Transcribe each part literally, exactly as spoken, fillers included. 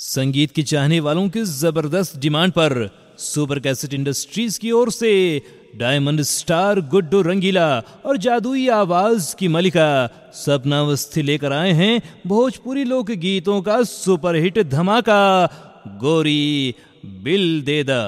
संगीत की चाहने वालों की जबरदस्त डिमांड पर सुपर कैसेट इंडस्ट्रीज की ओर से डायमंड स्टार गुड्डू रंगीला और जादुई आवाज की मलिका सपना अवस्थी लेकर आए हैं भोजपुरी लोक गीतों का सुपरहिट धमाका गोरी बिल दे दा।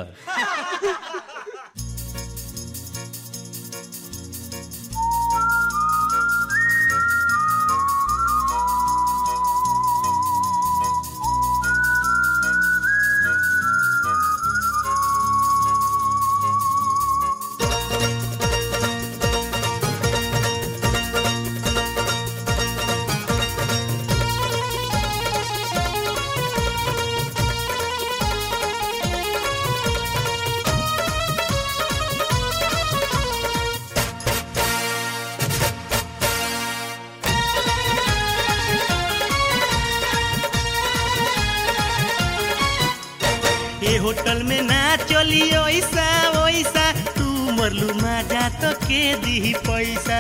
ए होटल में ना चली ओइसा ओइसा तू मरलू मजा तो के दी पैसा।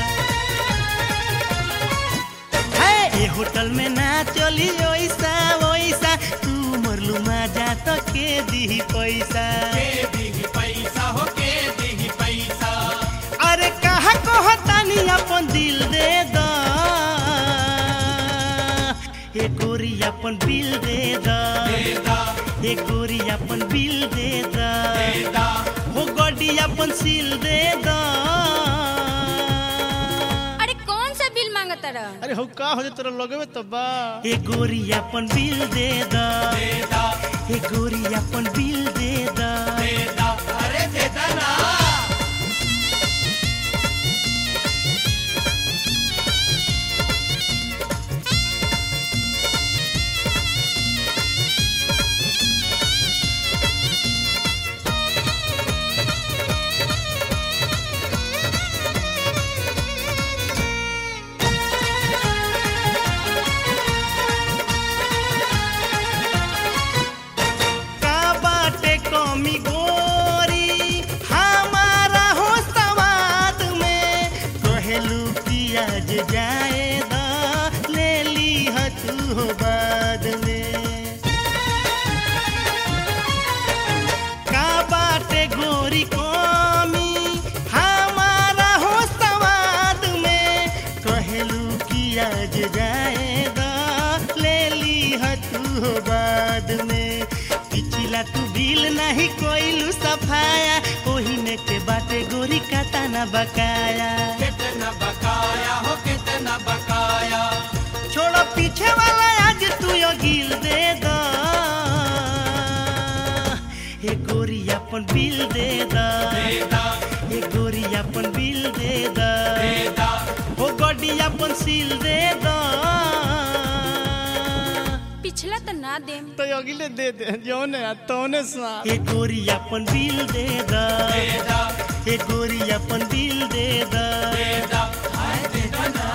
ए होटल में ना चली ओइसा ओइसा तू मरलू मजा तो के दी पैसा के दी पैसा हो के दी पैसा। अरे कहा कहो तानी अपन दिल दे दा ए गोरी अपन बिल दे दा ए गोरी अपन बिल दे दा हो गोडी अपन सील दे दा। अरे कौन सा बिल मांगता रहा? अरे हो का हो जे तोरा लगे में तब बा ए गोरी अपन बिल दे दा ए गोरी अपन बिल दे दा। अरे दे दा ना। तू बिल नहीं कोइलू सफाया ओही में के बाटे गोरी काटा बकाया। कितना बकाया हो कितना बकाया। छोड़ो पीछे वाला आज तू यो गिल दे दा ए गोरी अपन बिल दे दा ए गोरी अपन बिल दे दा हो गोडी अपन सील दे दा। पिछला तो ना दे तो अगले दे दे जौने तौने सा ए गोरी अपन बिल दे दा ए गोरी अपन बिल दे दा। हाय दे दा ना।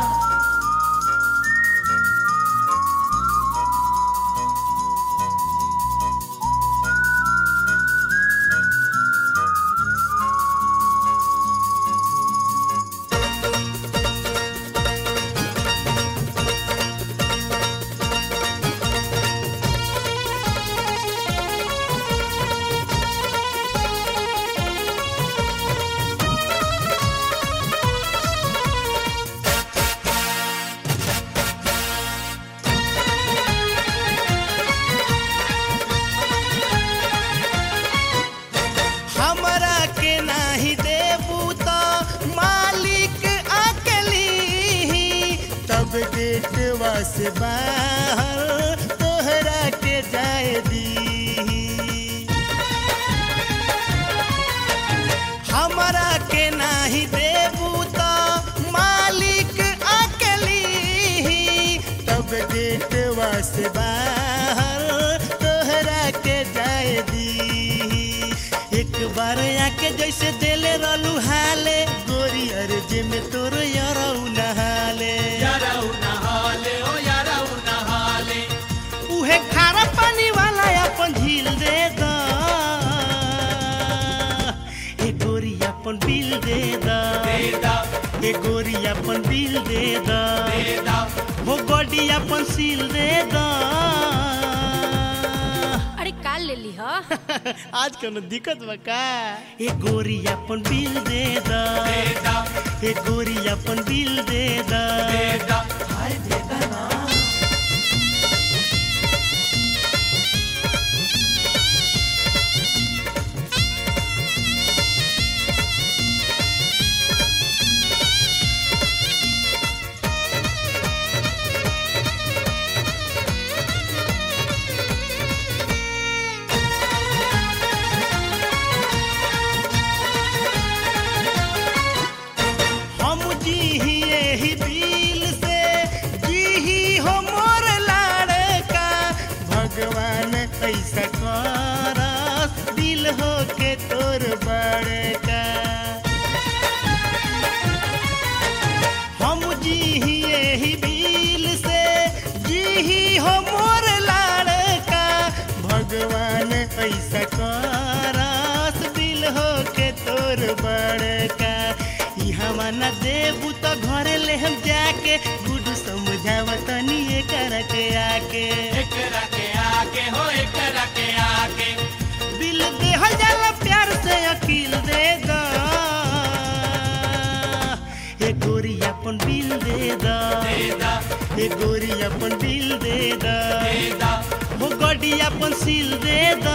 गेटवा से बाहर तोहरा के जाए दी हमरा के नाही देबू तो मालिक अकेली तब गेटवा से बाहर तोहरा के जाए दी। एक बार आके जैसे देले रहलू हाले गोरी अर्जे में तोर यारऊ नहाले उहे खारा पानी वाला अपन झील दे दा ए गोरी अपन बिल दे दा ए गोरी अपन बिल दे दा हो गोडी अपन सील दे दा। ह आज कोनो दिक्कत बा का? ए गोरी अपन बिल दे दा, ए गोरी अपन बिल दे दा, हाय दे दा ना। ऐसा करस दिल हो के तोर बड़का, हम जी यही दिल से जी हो मोर लाड़का, भगवान ऐसा करस दिल हो के तोर बड़का। यहाँ न देबू तो घरे ले हम जाके गुडू समझावत नहीं करके आके आके हो एकरा के आके दिल दे जाला प्यार से अकील दे दा, ए गोरी अपन बिल दे दा, ए गोरी अपन बिल दे दा, हो गड्डी अपन सील दे दा।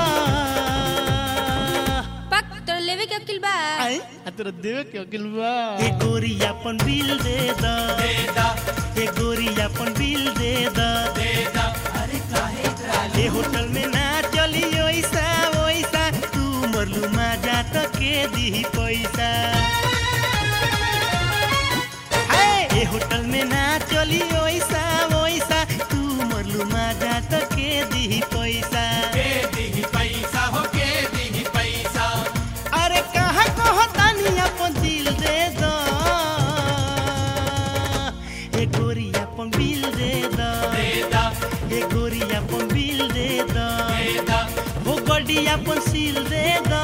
पक तोर लेवे के अकिल बा? आई आ तोरा देवे के अकिल बा? ए गोरी अपन बिल दे दा, ए गोरी अपन बिल दे दा, अरे काहे ए होटल में ना चली ओइसा ओइसा, तू मरलू मजा तो के दी पैसा। हे ए होटल में ना चली ओइसा ओइसा, तू मरलू मजा तो के दी पैसा, के दी पैसा हो के दी पैसा। अरे कहाँ कहाँ तानी अपन दिल दे दो, ए गोरी अपन बिल दे दो, ए गोरी अपन बिल दे दो, वो गड्डी अपन सील दे दो।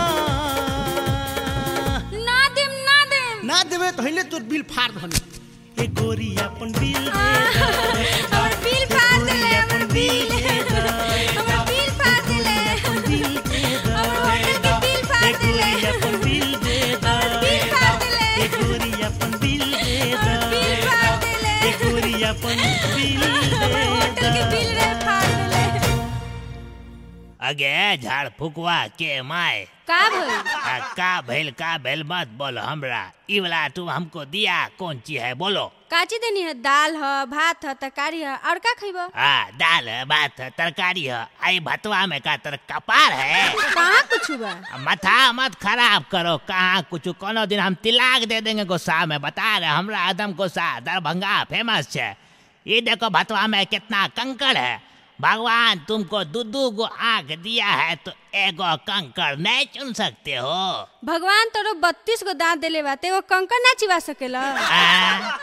ना देम ना देम ना देवे तो हिले तोर बिल फाड़ धनी। ए गोरी अपन बिल दे दो, हमर बिल फाड़ देले, हमर बिल हमर बिल फाड़ देले, अपन बिल दे दो, हमर होटल के बिल फाड़ ए देले, गोरी अपन बिल दे दो, बिल फाड़ देले, ए गोरी अपन बिल दे दो, हमर बिल फाड़ देले, ए गोरी अपन बिल हमर दे होटल के बिल दो। रे फाड़ देले। अगे झाड़ फुकवा के माय का भइल? आ, का भइल का भइल मत बोलो हमरा। ई वाला तुम हमको दिया कौन चीज है बोलो। काची देनी है? दाल ह, भात ह, तरकारी ह, और का खइबो? हाँ दाल है भात है तरकारी है। आई भतवा में का तर कपार है। कहाँ कुछ बा? मथा मत खराब करो। कहाँ कुछ कोनो दिन हम तिलाक दे देंगे गोसा में। बता रहे हमरा आदम गोसा दरभंगा फेमस है। ये देखो भतवा में कितना कंकड़ है। भगवान तुमको दू दू गो आंख दिया है तो एगो कंकड़ नहीं चुन सकते हो। भगवान तोरो बत्तीस गो दांत देले बा, एगो कंकड़ ना चिबा सकेला? आ?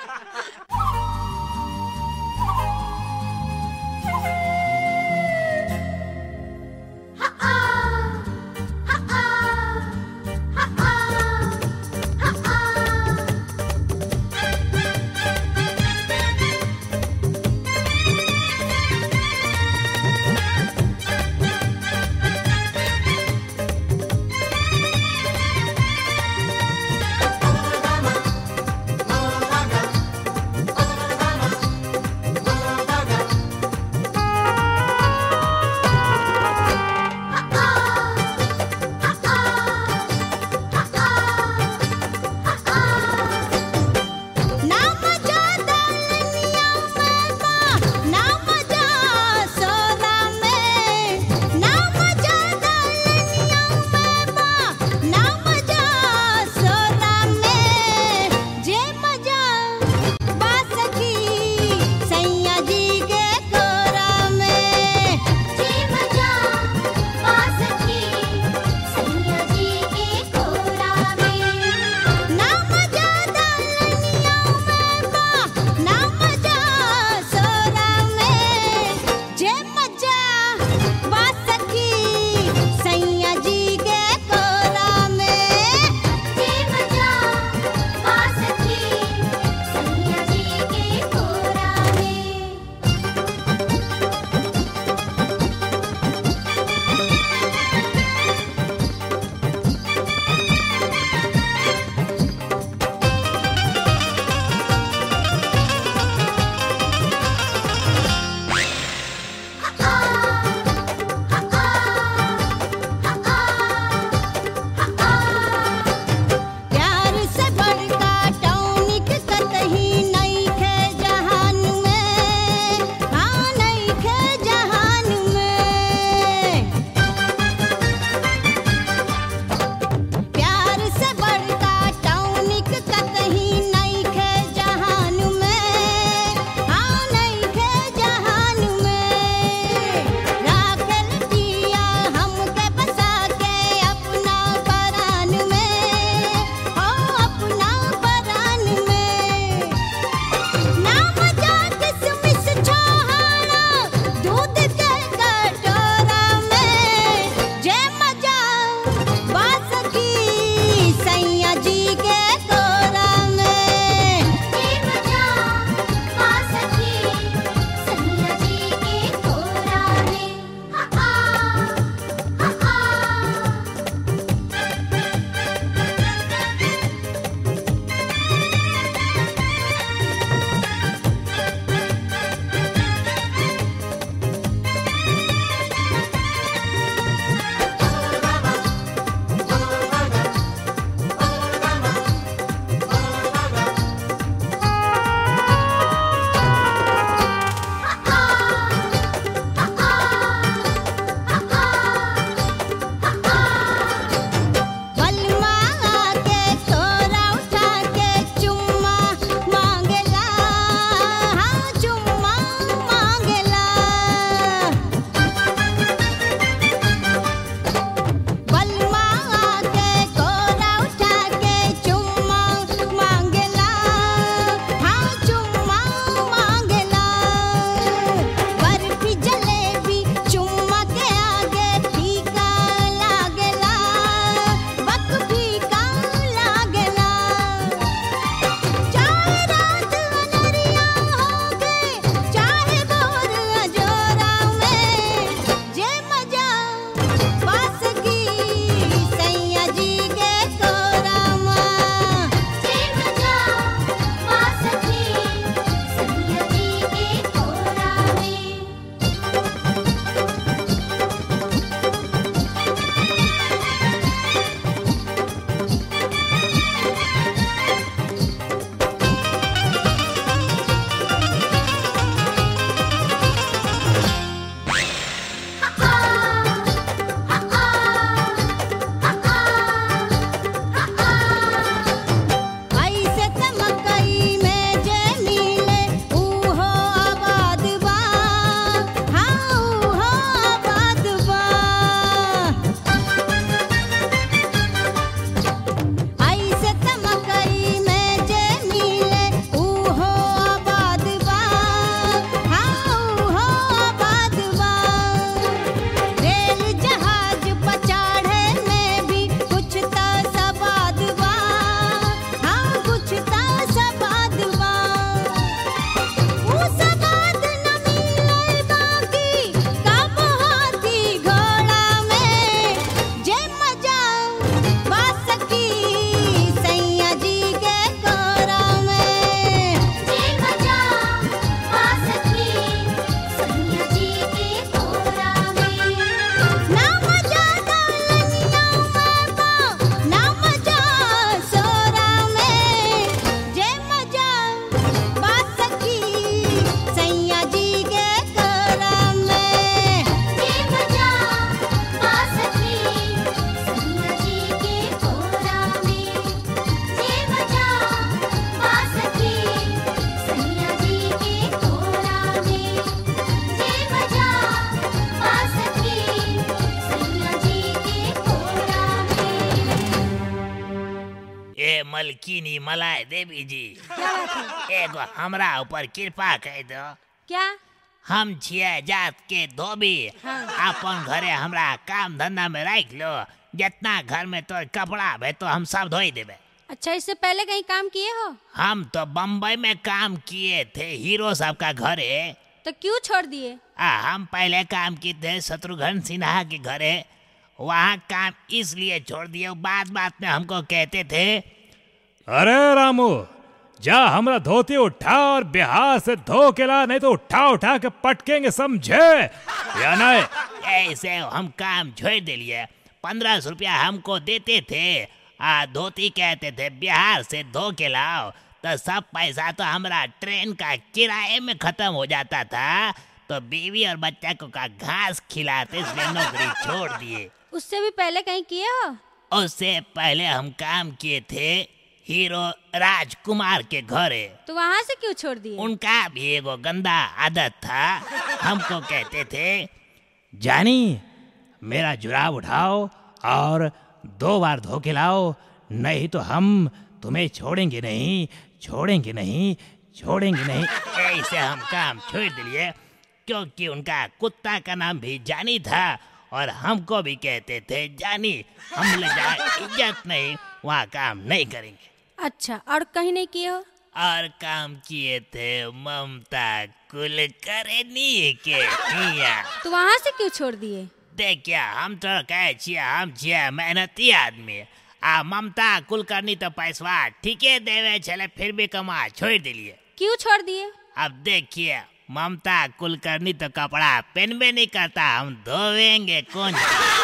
बेलकीनी मलाई देवी जी, क्या बात है? एगो हमरा ऊपर कृपा कर दो। क्या? हम छिए जात के धोबी, अपन घरे हमरा काम धंधा में रख लो। जितना घर में तो कपड़ा भे तो हम सब धोई देवे। अच्छा, इससे पहले कहीं काम किए हो? हम तो बम्बई में काम किए थे, हीरो साहब का घरे। तो क्यों छोड़ दिए? आ, हम पहले काम किए थे शत्रुघ्न सिन्हा के घरे, वहाँ काम इसलिए छोड़ दिए। बात बात में हमको कहते थे, अरे रामू, जा हमरा धोती उठा और बिहार से धो के ला, नहीं तो उठा उठा के पटकेंगे, समझे या नहीं? ऐसे हम काम छोड़ दिए। पंद्रह सौ रुपया हमको देते थे, आ धोती कहते थे बिहार से धो के लाओ, तो सब पैसा तो हमारा ट्रेन का किराए में खत्म हो जाता था। तो बीवी और बच्चा को का घास खिलाते, इसलिए नौकरी छोड़ दिए। उससे भी पहले कहीं किए हो? उससे पहले हम काम किए थे हीरो राजकुमार के घरे। तो वहाँ से क्यों छोड़ दिए? उनका भी एगो गंदा आदत था। हमको कहते थे, जानी मेरा जुराब उठाओ और दो बार धो के लाओ, नहीं तो हम तुम्हें छोड़ेंगे नहीं, छोड़ेंगे नहीं, छोड़ेंगे नहीं। ऐसे हम काम छोड़ दिए, क्योंकि उनका कुत्ता का नाम भी जानी था और हमको भी कहते थे जानी। हम ले जा इज्जत नहीं, वहाँ काम नहीं करेंगे। अच्छा, और कहीं नहीं किए हो? और काम किए थे ममता कुलकर्णी के हियां। तो वहाँ से क्यों छोड़ दिए? देखिए, हम तो कहे छिए हम छिए मेहनती आदमी, आ ममता कुलकर्णी तो पैसा ठीके देवे छले, फिर भी कमा छोड़ दिलिए। क्यों छोड़ दिए? अब देखिए, ममता कुलकर्णी तो कपड़ा पहनबे नहीं करता, हम धोवेंगे कौन?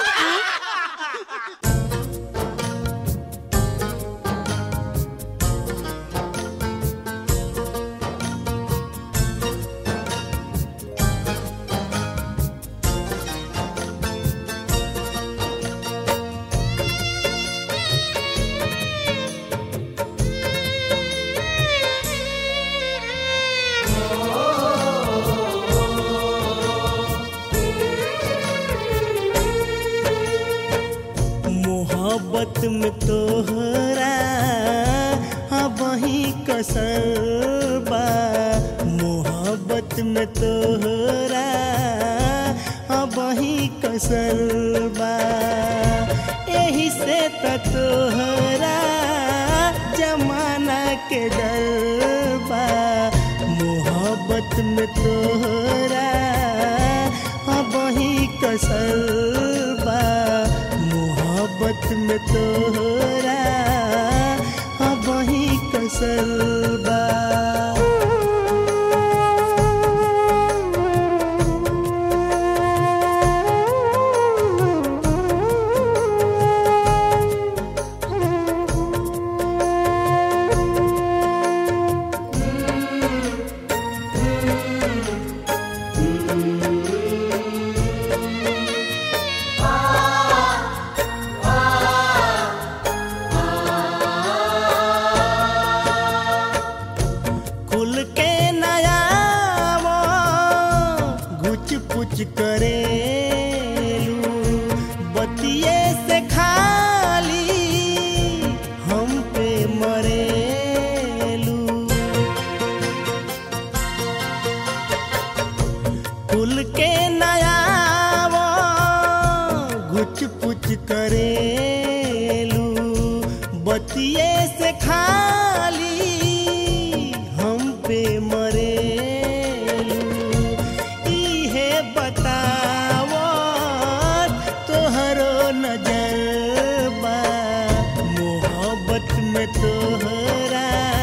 मोहब्बत में तोहरा अब ही कसर बा, मोहब्बत में तोहरा अब ही कसर बा। यही से त तोहरा जमाना के डर बा, मोहब्बत में तोहरा अब ही कसर बा, मोहब्बत में तोहरा अब ही कसर बा। करेलू बतिये से खाली हम पे मरेलू, खुल के नया घुच पुच करेलू बतिये से खाली हम पे मरेलू। तोहरा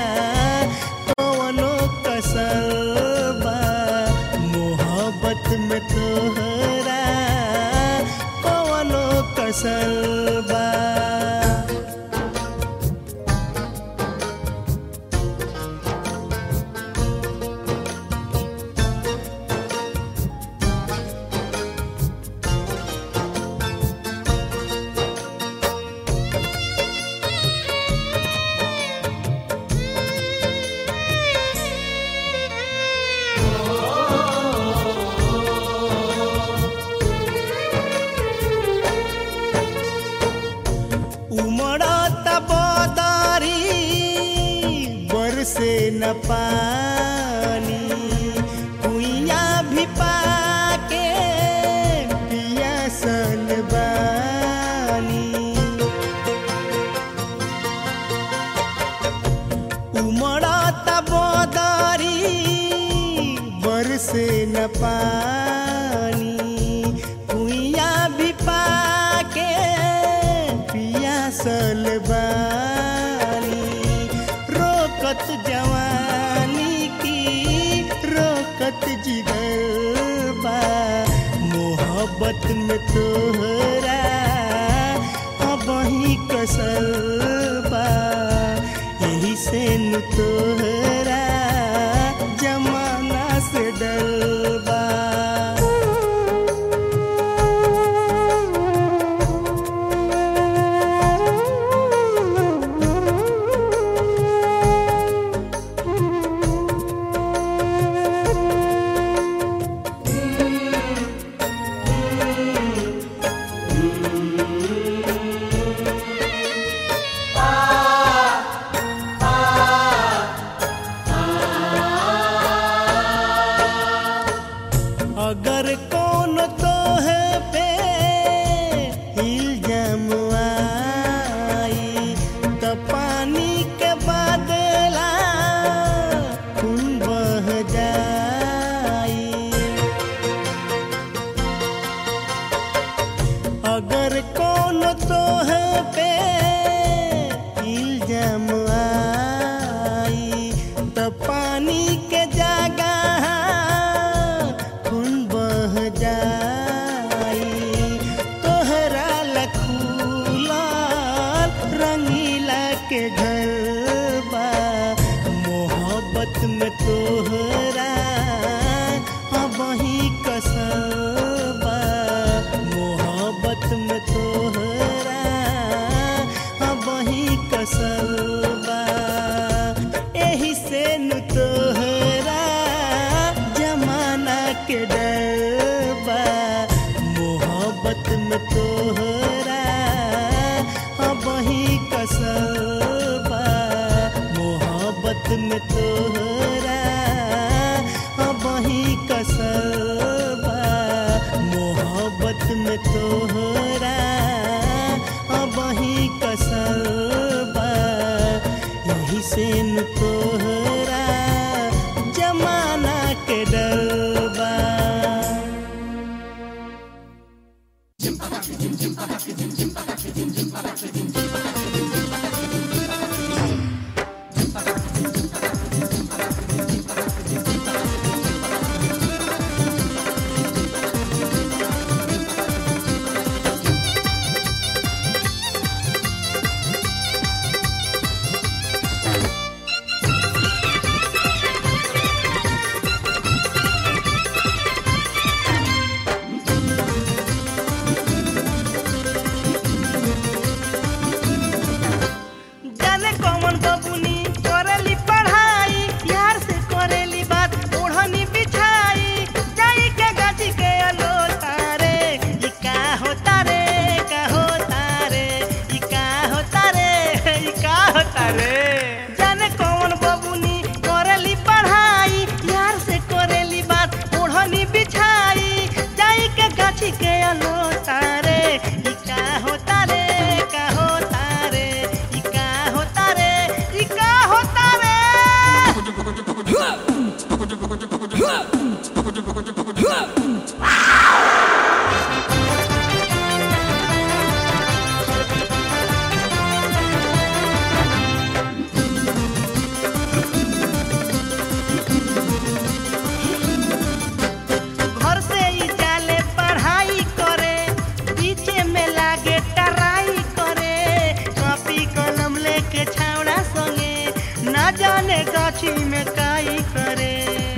कौनो कसर बा, मोहब्बत में तोहरा कौनो कसर बा। न पानी कुइया भी पाके पियासल बानी उमड़ता बदरी बरसे न पानी कुइया भी पाके पियासल बानी रोकत जवानी की रोकत जिगर बा मोहब्बत में तोहरा अब ही कसल बा यही से न तोहरा जमाना से डरबा अगर कौन तो है पे इल्जाम आई तो पानी के बदला खून बह जाई अगर कौन तो है पे इल्जाम आई तो पानी के जगह तोहरा लखूला रंगीला के घर बा मोहब्बत में तोहरा अब ही कसम बा मोहब्बत में तोहरा अब ही कसम बा एही से न तोहरा जमाना के डर बा मोहब्बत में तोहरा अब ही कसम बा मोहब्बत में तोहरा अब ही कसम बा मोहब्बत में तोहरा अब ही कसम बा यही से न तोहरा जमाना के डर बा गाछी में काई करे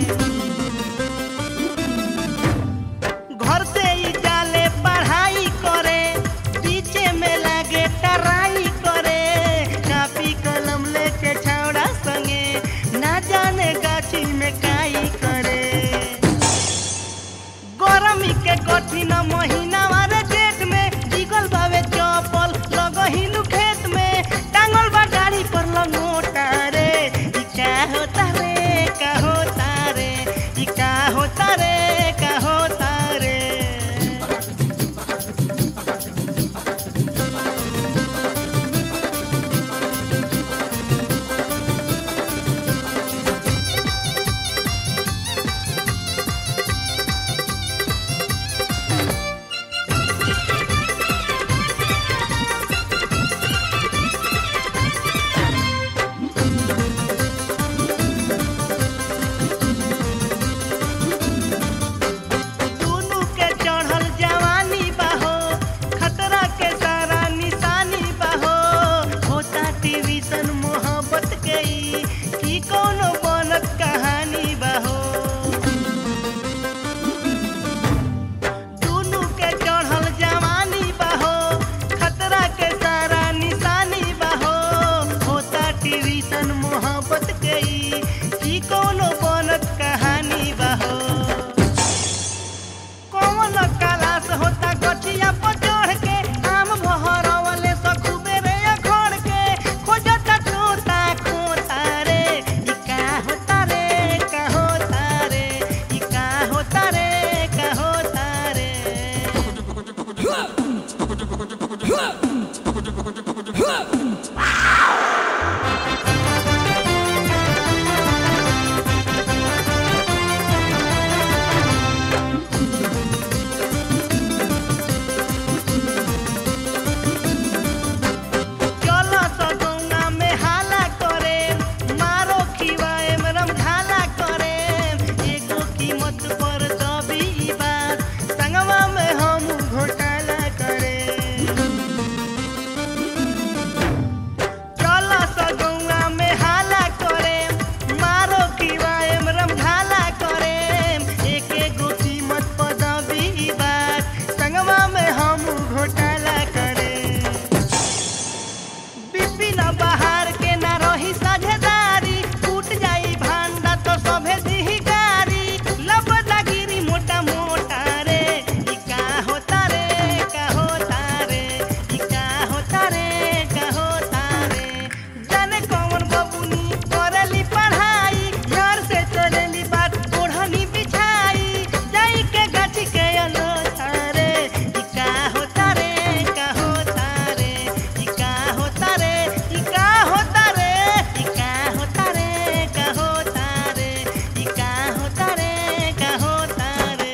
घर से ही जाले पढ़ाई करे पीछे में लागे टराई करे कापी कलम लेके छावड़ा संगे ना जाने गाछी में काई करे गरमी के कठिन महीना वाले जेठ में जिगल बावे चपल लगहिनु खेत में टांगल बा गाड़ी पर लंगोटा रे ई क्या होता होता रे का होता रे। दुनू के चढ़ल जवानी बाहो खतरा के सारा निशानी बाहो होता टीवीसन मोहब्बत के ई की कोनो बनत कहानी बाहो। दुनू के चढ़ल जवानी बाहो खतरा के सारा निशानी बाहो होता टीवीसन मोहब्बत के ई की कोनो बनत कहानी बाहो। कौन कलास होता गठिया पर चढ़ के आम बहरवले सखुबे रे अखड़ के खोजता तोता खोता रे ई का होता रे का होता रे ई का होता रे का होता रे। चलो सगौना में हाला करे मारो खिवाए मरम झाला करे एगो कीमत पर दबी ई बात संगवा में हम घोटाला करे। चलो सगौना में हाला करे मारो खिवाए मरम झाला करे एक एगो कीमत पर दबी ई बात संगवा में हम घोटाला करे। बिपिन बहार के ना रही साझेदारी टूट जाई भांडा तो सभे दिही गारी लबदा गिरी मोटा मोटा रे ई का होता रे का होता रे ई का होता रे का होता रे। जाने कौन बबुनी करेली पढ़ाई घर से चलेली बात ओढ़नी बिछाई जाई के गाछी के अलोता रे ई का होता रे का होता रे ई का होता रे ई का होता रे ई का होता रे का होता रे ई का होता रे का होता रे।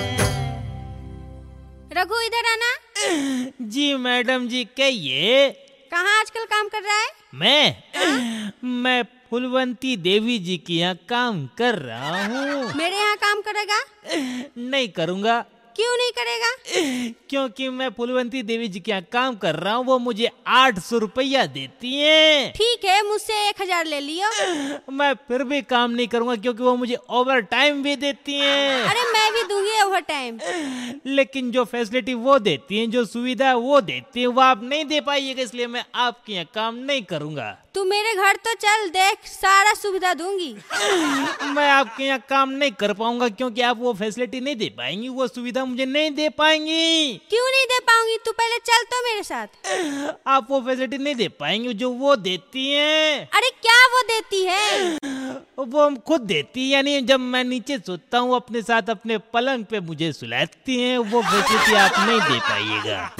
रघु इधर आना। जी मैडम जी कहिए। कहाँ आजकल काम कर रहा है? मैं मैं फुलवंती देवी जी के यहाँ काम कर रहा हूँ। मेरे यहाँ काम करेगा? नहीं करूँगा क्यों नहीं करेगा? क्योंकि मैं फुलवंती देवी जी के यहाँ काम कर रहा हूँ, वो मुझे आठ सौ रुपया देती हैं। ठीक है, मुझसे एक हजार ले लियो। मैं फिर भी काम नहीं करूँगा क्योंकि वो मुझे ओवर टाइम भी देती हैं। अरे मैं भी दूंगी ओवर टाइम। लेकिन जो फैसिलिटी वो देती हैं, जो सुविधा वो देती हैं, वो आप नहीं दे पाइएगा, इसलिए मैं आपके यहाँ काम नहीं करूँगा। तू मेरे घर तो चल, देख सारा सुविधा दूंगी। मैं आपके यहाँ काम नहीं कर पाऊंगा क्योंकि आप वो फैसिलिटी नहीं दे पाएंगी, वो सुविधा मुझे नहीं दे पाएंगी। क्यों नहीं दे पाऊंगी? तू पहले चल तो मेरे साथ। आप वो फैसिलिटी नहीं दे पाएंगे जो वो देती हैं। अरे क्या वो देती है? वो हम खुद देती है, यानी जब मैं नीचे सोता हूँ अपने साथ अपने पलंग पे मुझे सुलाती हैं। वो फैसिलिटी आप नहीं दे पाइएगा।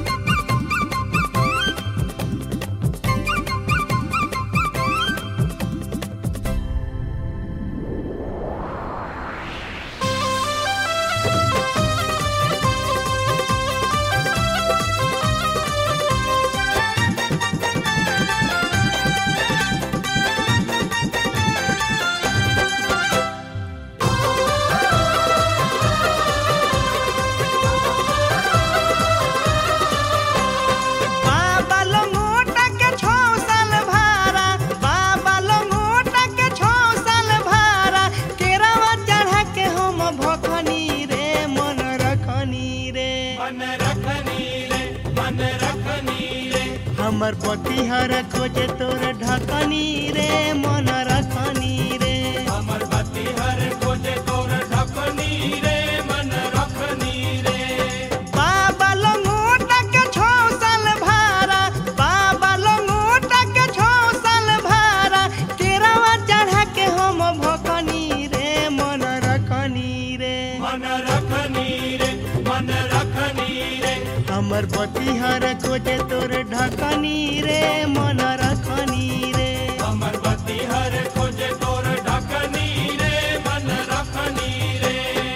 हमर पतिहर खोजे तोर ढकनी रे मन रखनी रे। हमर पतिहर खोजे तोर ढकनी रे मन रखनी रे। बाबा लंगोटा के छो साल भारा, बाबा लंगोटा के छो साल भारा, केरावा चढ़ा के हम भकनी रे मन रखनी हमर बतिहर खोजे तोर ढकनी रे मन रखनी रे हमर बतिहर खोजे तोर ढकनी रे मन रखनी रे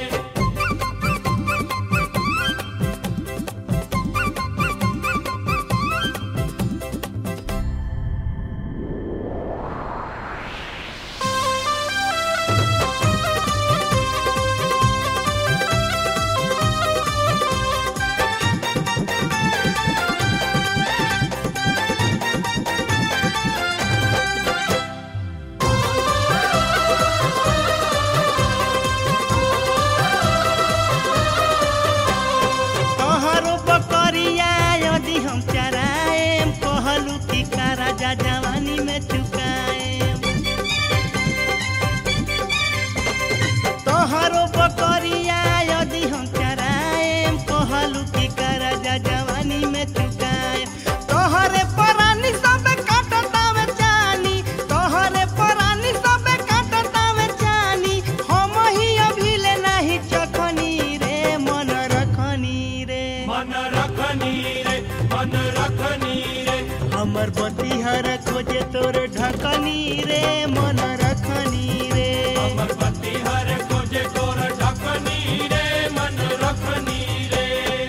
तोहरो बकरिया यदि हम चराएम कहलू की का राजा जवानी में चुकाएम तोहरो बकरिया यदि हम चराएम कहलू की का राजा जवानी में चुकाएम तोहरे परानी सब काटता में जानी तोहरे परानी सब काटता में जानी हम ही अभी ले नहीं चखनी रे मन रखनी रे मन रखनी रे मन रखनी रे हमर बतिहर खोजे तोर ढकनी रे मन रखनी रे हमर बतिहर खोजे तोर ढकनी रे मन रखनी रे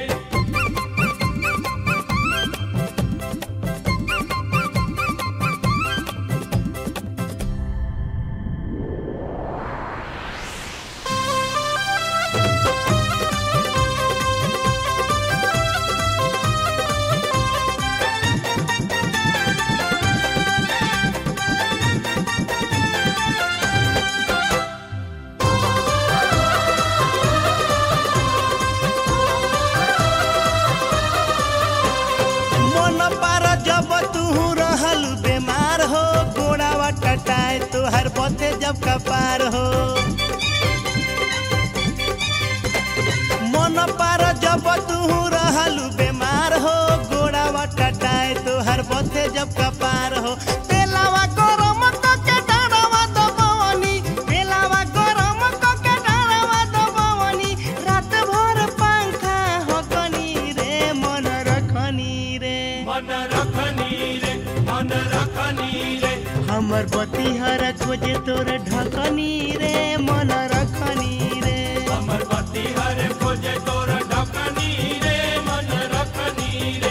मन पार जब तू रहल बीमार हो गोड़ावा टटाए तोहर बते जब कपार हो मन पार जब तू रहल बीमार हो गोड़ावा टटाए तोहर बते जब कपार हो तेलावा गरम के डारावा दबवनी तेलावा गरम के डारावा दबवनी रात भर पंखा हकनी रे मन रखनी रे मन रखनी रे मन रखनी रे हमर बतिहर खोजे तोर ढकनी रे मन रखनी रे हमर बतिहर खोजे तोर ढकनी रे मन रखनी रे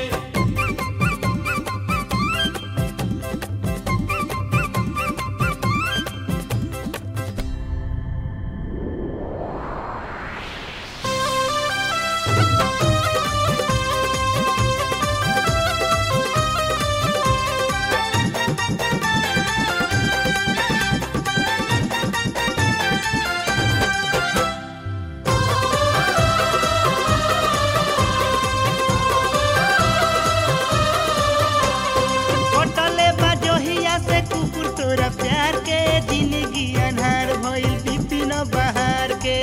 कटले बाजोहिया से कुकुर तोरा प्यार के जिंदगी अन्हार भइल बिपिन बहार के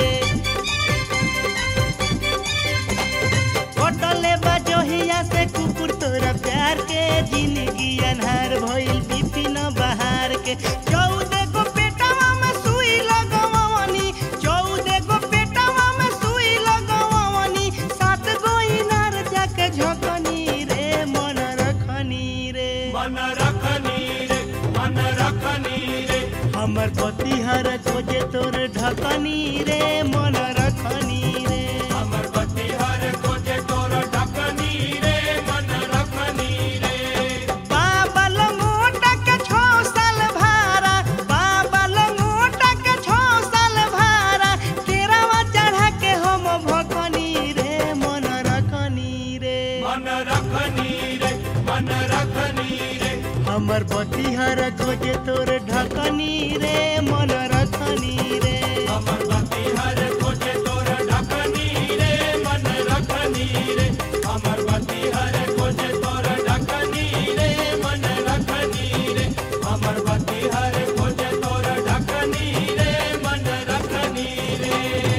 कटले बाजोहिया से कुकुर तोरा प्यार के जिंदगी अन्हार भइल बिपिन बहार के चौदह गो पेटवा में सुई लगवनी चौदह गो पेटवा में सुई लगवनी सात गो इनार जाके झकनी रे मन रखनी रे मन रखनी रे मन रखनी रे हमर बतिहर खोजे तोर ढकनी रे मन रखनी रे हमर बतिहर खोजे तोर ढकनी रे मन रखनी रे बाबा लंगोटा के छो साल भारा बाबा लंगोटा के छो साल भारा केरावा चढ़ा के हम भकनी रे मन रखनी रे मन रखनी रे मन रखनी रे हमर बतिहर खोजे तोर ढकनी रे मन रखनी रे हमर बतिहर खोजे तोर ढकनी रे मन रखनी रे हमर बतिहर खोजे तोर ढकनी रे मन रखनी रे हमर बतिहर खोजे तोर ढकनी रे मन रखनी रे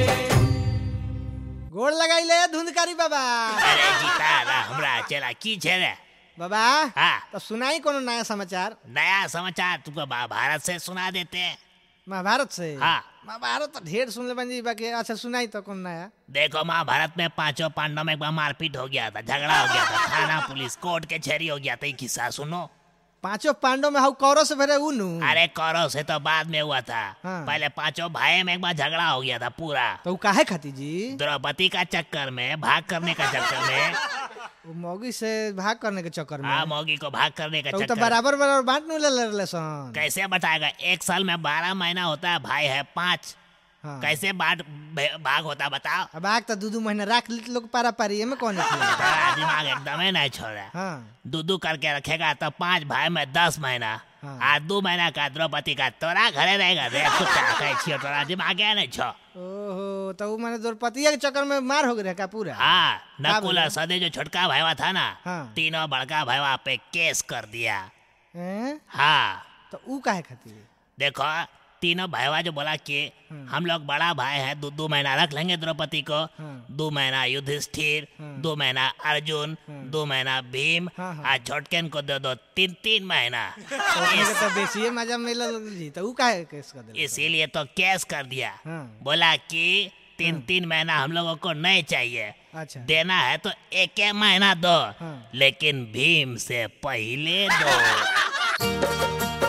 गोड़ लगाइले धुंधकारी बाबा अरे जीता रा हमरा चला की छे रे बाबा हाँ। तो सुनाई कोनो नया समाचार नया समाचार तुमको महाभारत से सुना देते हैं महाभारत से हाँ महाभारत तो ढेर सुन ले बन जी बाकी अच्छा सुनाई तो कौन नया। देखो महाभारत में पांचों पांडवों में एक बार मारपीट हो गया था, झगड़ा हो गया था, थाना पुलिस कोर्ट के छेरी हो गया था। ये किस्सा सुनो। पांचों पांडव में हाउ कौरव से भरे उनु। अरे कौरव से तो बाद में हुआ था। हाँ। पहले पांचों भाई में एक बार झगड़ा हो गया था पूरा। तो काहे खाती जी? द्रौपदी का चक्कर में, भाग करने का चक्कर में। वो मौगी से भाग करने के चक्कर में। हाँ, मौगी को भाग करने का तो, तो चक्कर। बराबर बराबर बांट नु ले ले सन। कैसे बताएगा? एक साल में बारह महीना होता है, भाई है पांच। हाँ। कैसे बांट भाग होता बताओ? अब आग तो दू दू महीना रख ली लोग पारा पारी में कौन है? तेरा दिमाग एकदम ही नहीं छोड़ रहा। हाँ। दो दो करके रखेगा तो पांच भाई में दस महीना। हाँ। आज दो महीना का द्रौपदी का तोरा घरे रहेगा। देख कुत्ता कहे छियो, तोरा दिमाग है नहीं छो। ओहो, तो मैंने द्रौपदी के चक्कर में मार हो गया का पूरा? हाँ, नकुल बोला? और सदे जो छोटका भाईवा था ना, हाँ। तीनों बड़का भाईवा पे केस कर दिया। हैं? हाँ, तो ऊ काहे खाती? देखो तीनों भाईवा जो बोला कि हम लोग बड़ा भाई है, दो दो महीना रख लेंगे द्रौपदी को। हाँ। दो महीना युधिष्ठिर, हाँ। दो महीना अर्जुन, दो महीना भीम, हाँ, हाँ। आज छोटकन को दे दो तीन तीन महीना। तो तो बेसी मजा मिलल जी, तो ऊ काहे केस कर दिया? इसीलिए तो केस कर दिया। हाँ। बोला कि तीन तीन महीना हम लोगों को नहीं चाहिए, अच्छा। देना है तो एक एक महीना दो, हाँ। लेकिन भीम से पहले दो।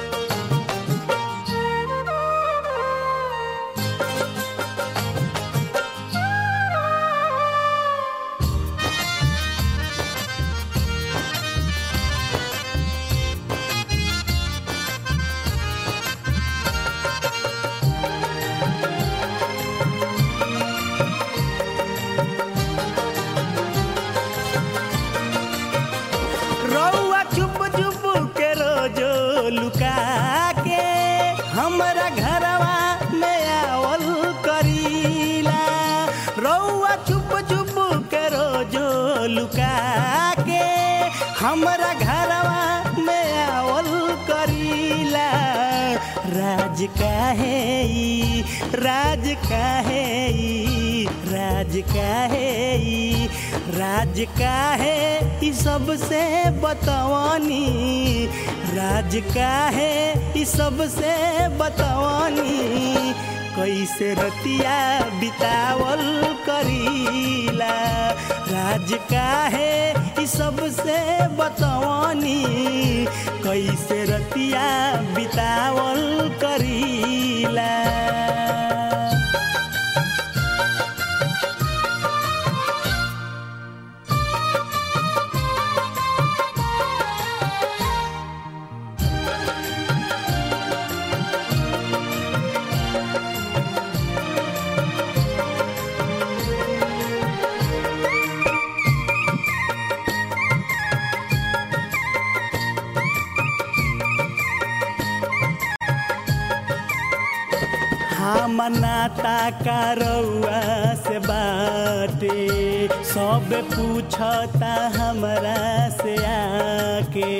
रउआ चुप चुप के रोजो लुका के हमरा घरवा में आवल करीला। रउआ चुप चुप के रोजो लुका के हमरा घरवा में आवल करीला। राज काहे ई, राज काहे ई, राज काहे ई, राज काहे ई सबसे बतवानी। राज काहे ई सबसे बतवानी। कैसे रतिया बितावल करीला। राज काहे ई सबसे बतवानी। कैसे रतिया बितावल करीला। हम नाता करौआ से बाटे, सब पूछता हमरा से आके।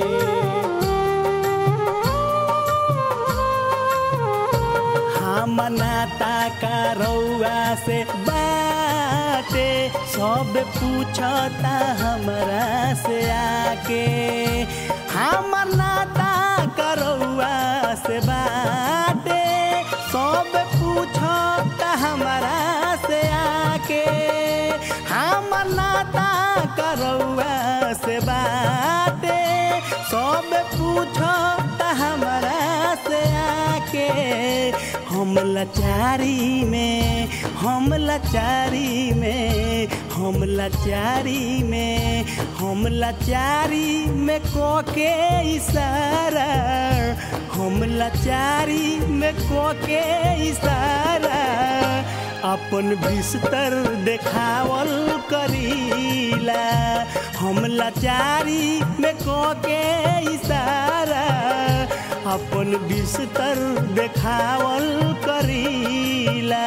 हम नाता करौआ से बाटे, सब पूछता हमरा से आके। हम नाता करौआ से बाटे, सब पूछता हमरा से आके। हम नाता करौआ से बाटे, सब पूछता हमरा से आके। हम लाचारी में, हम लाचारी में, हम लाचारी में, हम लाचारी में कोके इशारा। हम लाचारी में कोके इशारा। अपन बिस्तर देखावल करीला। हम लाचारी में कोके इशारा। अपन बिस्तर देखावल करीला।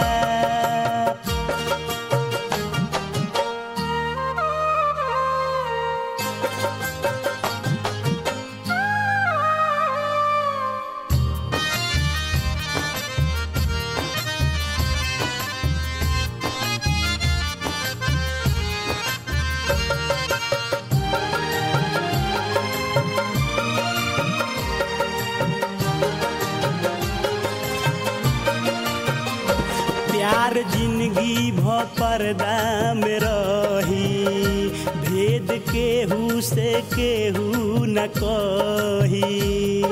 प्यार जिंदगी भ पर्दा में रही, भेद केहू से केहू न कही।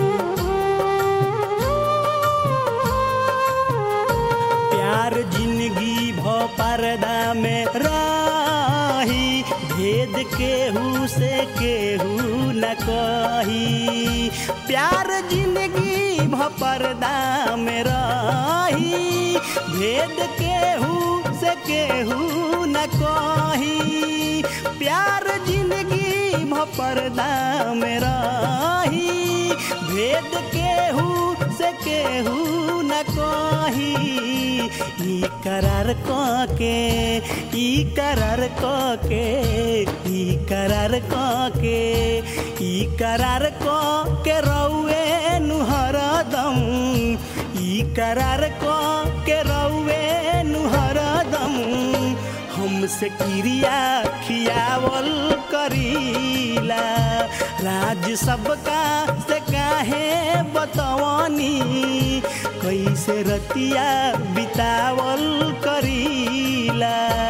प्यार जिंदगी भ पर्दा में रही, भेद केहू से केहू न कही। प्यार जिंदगी भ पर्दा में रही, भेद केहू से केहू न कही। प्यार जिंदगी भ पर्दा में रही, भेद केहू से केहू न कही। ई करार क के ई करार क के ई करार क के ई करार क के रउए नु हरदम। ई करार क के रउए नु हरदम। हमसे क्रिया खियावल करीला, राज सबका से काहे बतवनी। कैसे रतिया बितावल करीला।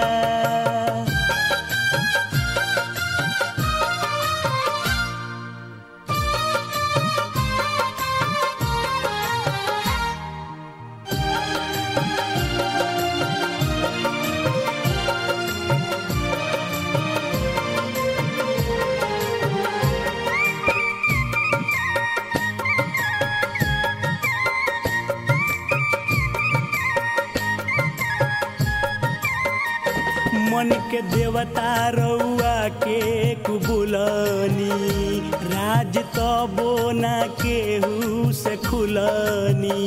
मन के देवता रउआ के कुबुलनी, राज तबो न केहू से खुलनी।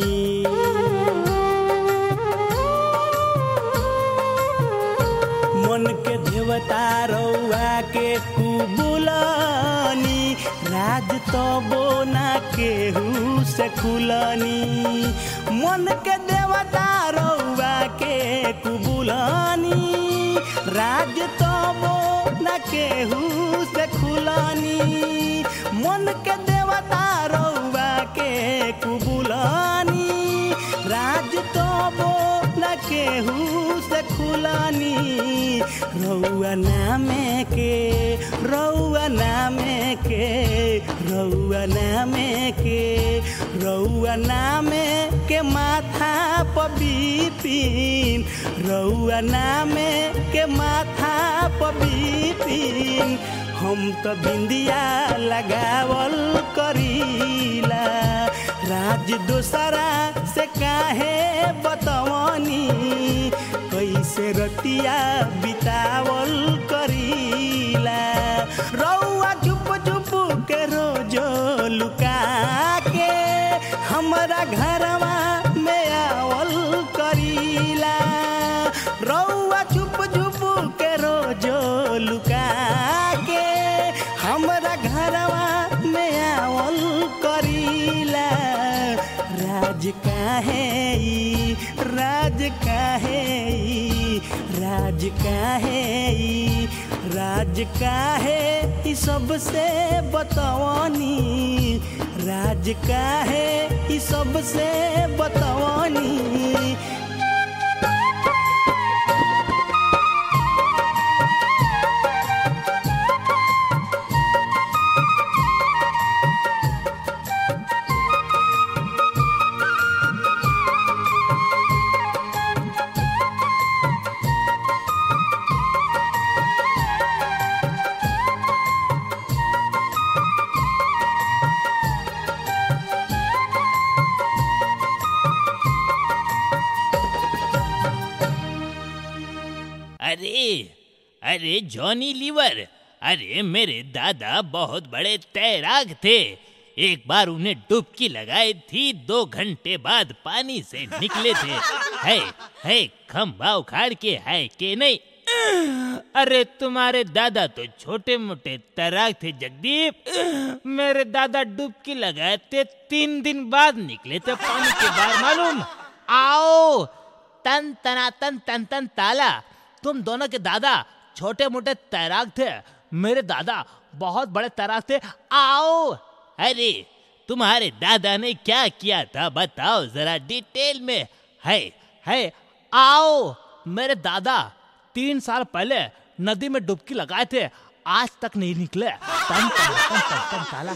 मन के देवता रउआ के कुबुलनी, राज तबो न केहू से खुलनी। मन के देवता रउआ के कुबुलनी, राज तबो न केहू से खुलनी। मन के देवता रउआ के कुबुलनी, राज तबो न केहू से खुलनी। रउआ नामे के रउआ नामे के रउआ नामे के रउआ नामे के माथा पर बिपिन। रउआ नामे के माथा पर बिपिन। हम तो बिंदिया लगावल करीला, राज दोसरा से काहे बतवनी। कैसे रतिया बितावल करीला। रउआ चुप चुप के रोजो लुका के हमरा घरवा में आवल करीला। रउआ चुप चुप के रोजो लुका के हमरा घरवा में आवल करीला। राज काहे ई राज काहे ई राज काहे ई राज काहे ई सबसे बतवनी। राज काहे ई सबसे बतवनी। अरे अरे जॉनी लीवर, अरे मेरे दादा बहुत बड़े तैराक थे। एक बार उन्हें डुबकी लगाई थी, दो घंटे बाद पानी से निकले थे। है है खंभा उखाड़ के है के नहीं। अरे तुम्हारे दादा तो छोटे मोटे तैराक थे जगदीप। मेरे दादा डुबकी लगाए थे, तीन दिन बाद निकले थे पानी के बाहर। मालूम आओ तन तना तन तन तन ताला। तुम दोनों के दादा छोटे मोटे तैराक थे, मेरे दादा बहुत बड़े तैराक थे। आओ अरे तुम्हारे दादा ने क्या किया था बताओ जरा डिटेल में। है है आओ, मेरे दादा तीन साल पहले नदी में डुबकी लगाए थे, आज तक नहीं निकले। टन टन टन टन टन साला।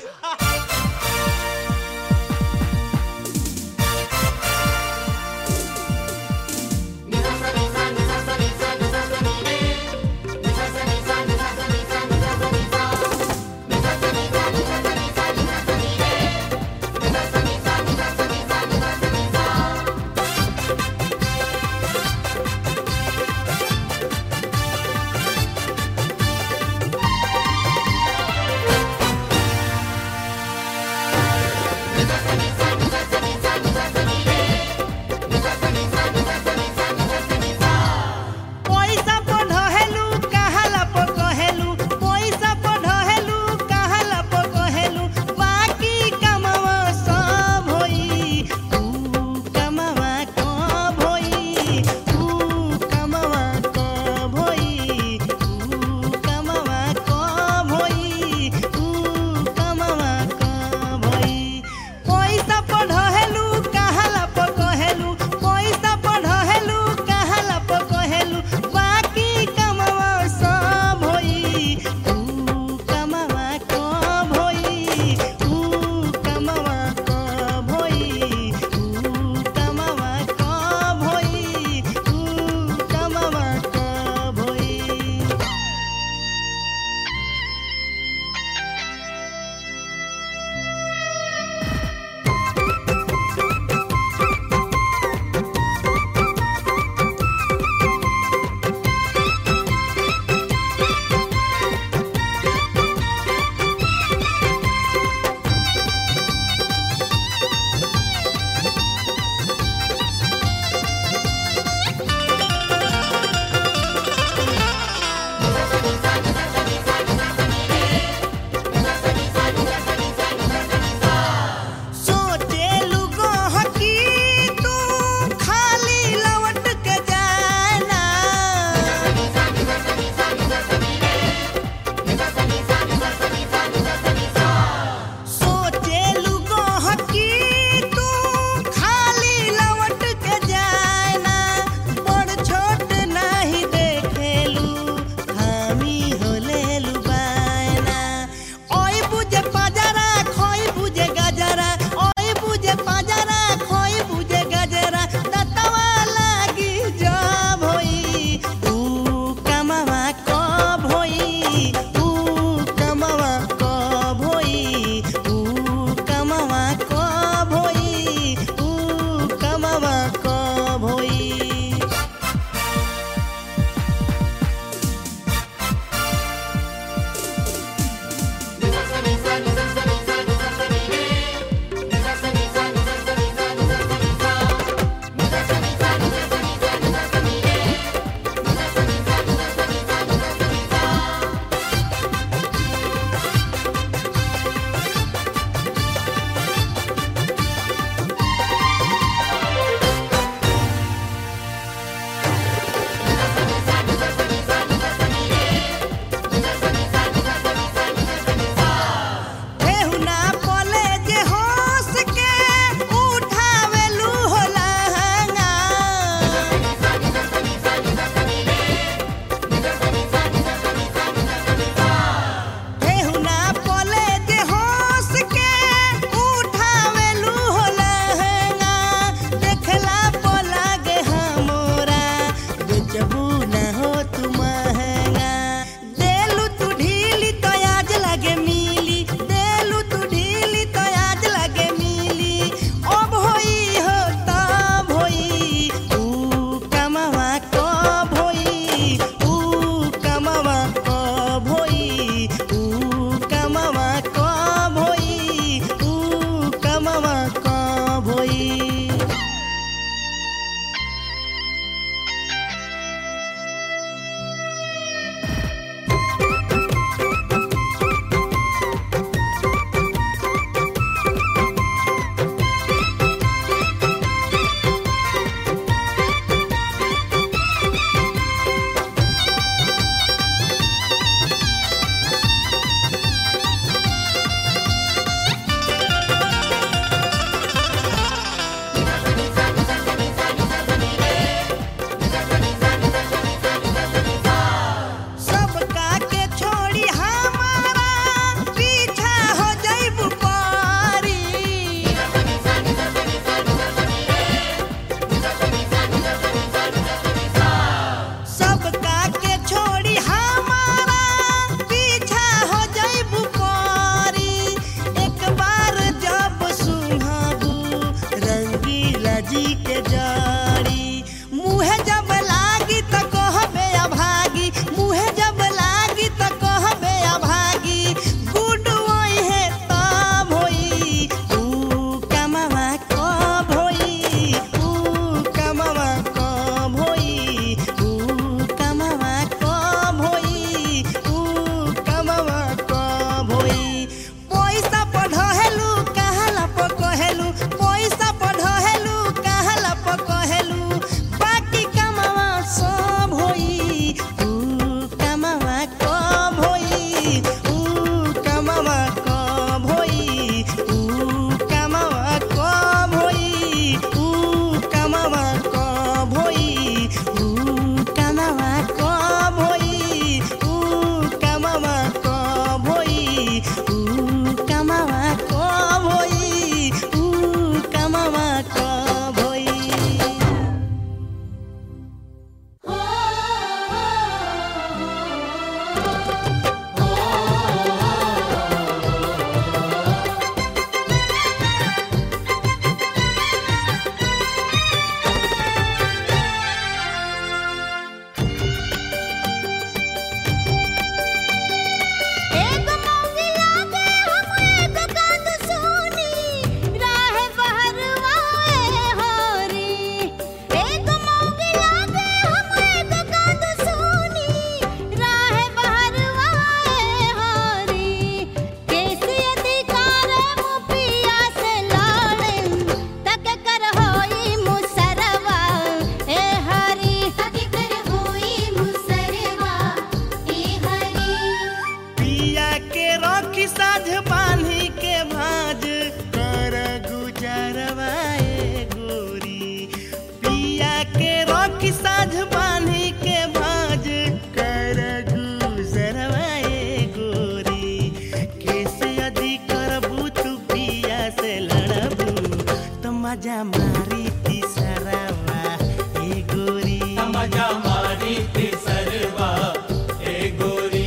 मजा मारी तिसरवा ए गोरी।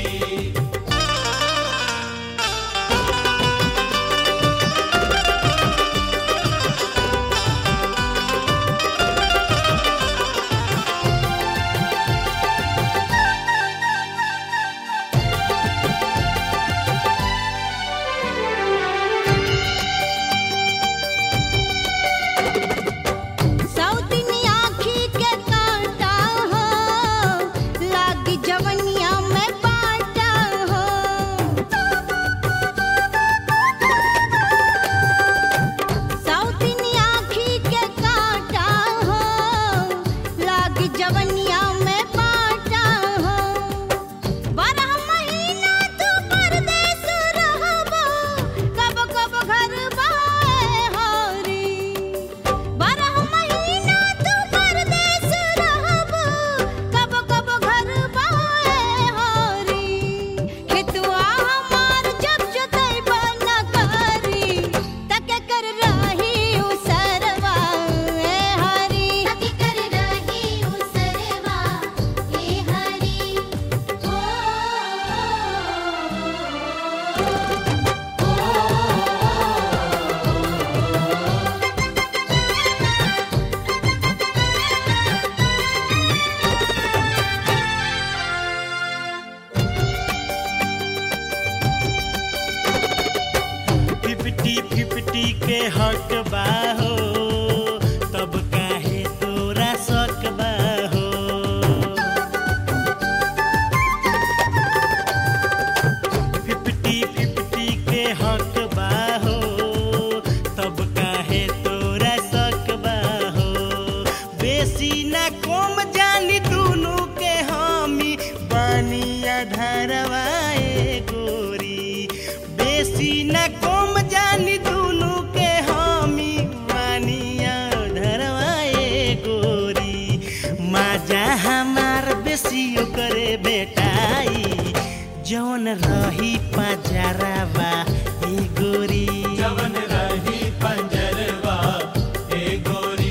सौतनी आँखी के कांटा हो, लागी जवनिया में बाटा हो। सौतनी आँखी के कांटा हो, लागी जवनिया में बाटा हो। बारह महीना तू परदेस रहबो, कब कब घर बाए हारी। बारह महीना तू परदेस रहबो, कब कब घर बाए हारी। खेतवा हमार जब जोतैबा न करी, तके कर रही उसरवा ए हरी। तके कर रही उसरवा ए हरी। ओ फिफ्टी फिफ्टी के हक बा हो, तब काहे तोरा शक बा हो। फिफ्टी फिफ्टी के हक बा हो, तब काहे तोरा शक बा हो। बेसी ना कम जानी दुनू के हामी, बानिया धरवा ए गोरी। बेसी न कम जानी दुनू के हामी, मानिया धरवा ए गोरी। माजा हमार बेसी करे बेटाई, जौन रही पजरवा ए गोरी। जवन रही पंजरवा ए गोरी।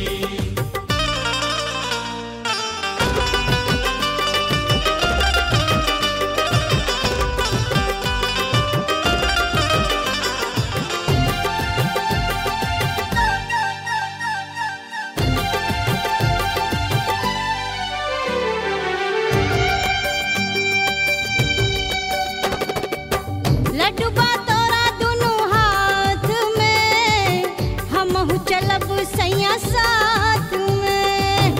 लड्डू बा तोरा दुनू हाथ में, हमहु चलब सैया साथ में।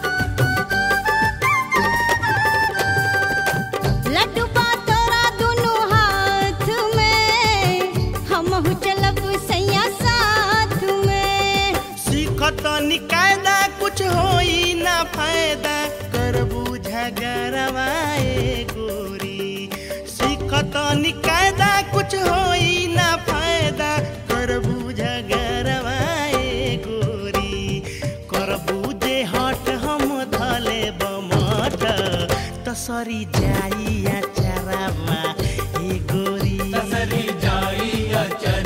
लड्डू बा तोरा दुनू हाथ में, हमहु चलब सैया साथ में। सीखत निकायदा कुछ होई ना फायदा, करबू झगड़वा ए गोरी। सीखत निकायदा कुछ होई ना फायदा, करबू झगड़वा ए गोरी। करबू जे हट हम धले बमट, तसरी जाई अचरवा ए गोरी। तसरी जाई अचर